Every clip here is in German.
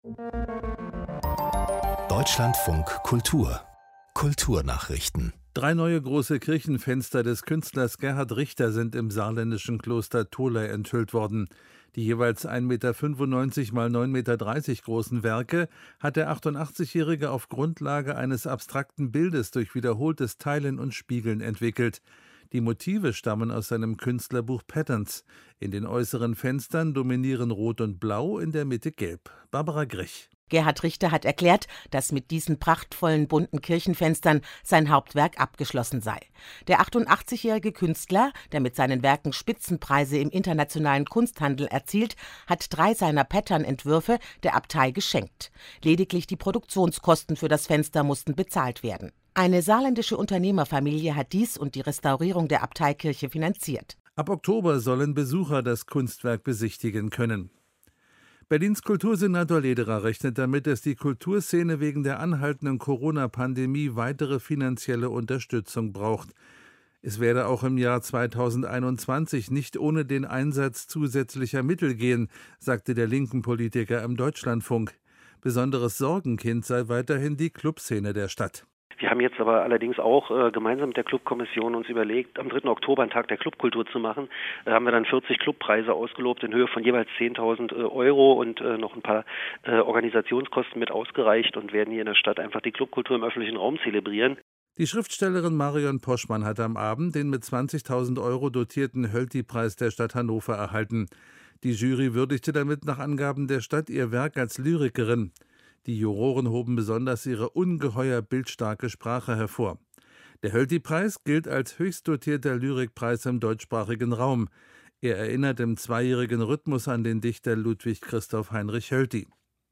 Deutschlandfunk Kultur Kulturnachrichten. 3 neue große Kirchenfenster des Künstlers Gerhard Richter sind im saarländischen Kloster Tholey enthüllt worden. Die jeweils 1,95 Meter mal 9,30 Meter großen Werke hat der 88-Jährige auf Grundlage eines abstrakten Bildes durch wiederholtes Teilen und Spiegeln entwickelt. Die Motive stammen aus seinem Künstlerbuch Patterns. In den äußeren Fenstern dominieren Rot und Blau, in der Mitte Gelb. Barbara Grich. Gerhard Richter hat erklärt, dass mit diesen prachtvollen bunten Kirchenfenstern sein Hauptwerk abgeschlossen sei. Der 88-jährige Künstler, der mit seinen Werken Spitzenpreise im internationalen Kunsthandel erzielt, hat 3 seiner Pattern-Entwürfe der Abtei geschenkt. Lediglich die Produktionskosten für das Fenster mussten bezahlt werden. Eine saarländische Unternehmerfamilie hat dies und die Restaurierung der Abteikirche finanziert. Ab Oktober sollen Besucher das Kunstwerk besichtigen können. Berlins Kultursenator Lederer rechnet damit, dass die Kulturszene wegen der anhaltenden Corona-Pandemie weitere finanzielle Unterstützung braucht. Es werde auch im Jahr 2021 nicht ohne den Einsatz zusätzlicher Mittel gehen, sagte der linken Politiker im Deutschlandfunk. Besonderes Sorgenkind sei weiterhin die Clubszene der Stadt. Wir haben jetzt aber allerdings auch gemeinsam mit der Clubkommission uns überlegt, am 3. Oktober einen Tag der Clubkultur zu machen. Da haben wir dann 40 Clubpreise ausgelobt in Höhe von jeweils 10.000 Euro und noch ein paar Organisationskosten mit ausgereicht und werden hier in der Stadt einfach die Clubkultur im öffentlichen Raum zelebrieren. Die Schriftstellerin Marion Poschmann hat am Abend den mit 20.000 Euro dotierten Hölty-Preis der Stadt Hannover erhalten. Die Jury würdigte damit nach Angaben der Stadt ihr Werk als Lyrikerin. Die Juroren hoben besonders ihre ungeheuer bildstarke Sprache hervor. Der Hölty-Preis gilt als höchst dotierter Lyrikpreis im deutschsprachigen Raum. Er erinnert im 2-jährigen Rhythmus an den Dichter Ludwig Christoph Heinrich Hölty.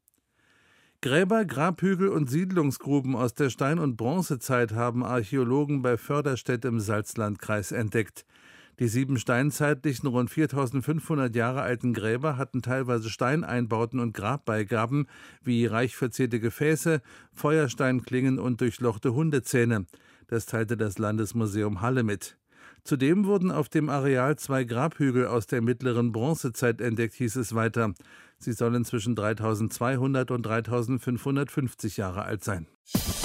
Gräber, Grabhügel und Siedlungsgruben aus der Stein- und Bronzezeit haben Archäologen bei Förderstedt im Salzlandkreis entdeckt. Die 7 steinzeitlichen, rund 4.500 Jahre alten Gräber hatten teilweise Steineinbauten und Grabbeigaben wie reich verzierte Gefäße, Feuersteinklingen und durchlochte Hundezähne. Das teilte das Landesmuseum Halle mit. Zudem wurden auf dem Areal 2 Grabhügel aus der mittleren Bronzezeit entdeckt, hieß es weiter. Sie sollen zwischen 3.200 und 3.550 Jahre alt sein.